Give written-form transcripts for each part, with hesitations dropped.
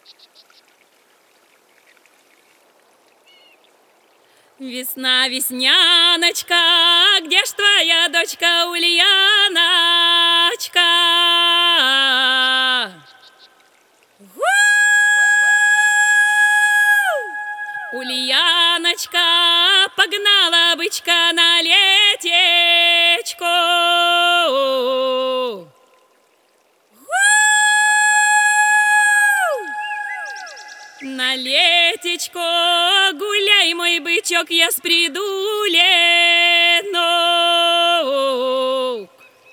Весна, весняночка, где ж твоя дочка Ульяночка? Ульяночка погнала бычка на летечко. На летечко гуляй, мой бычок, я с придуленок.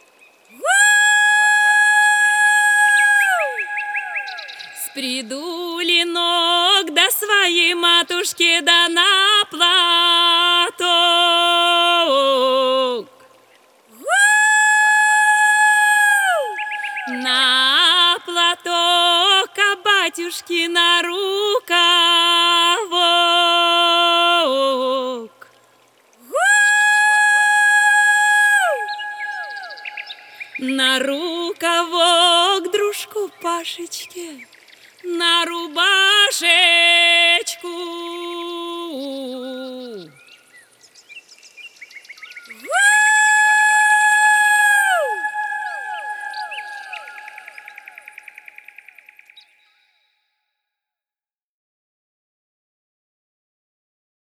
С придуленок до своей матушки да на платок. На платок, а батюшки на рукавок. На рукавок дружку Пашечке, на рубашечку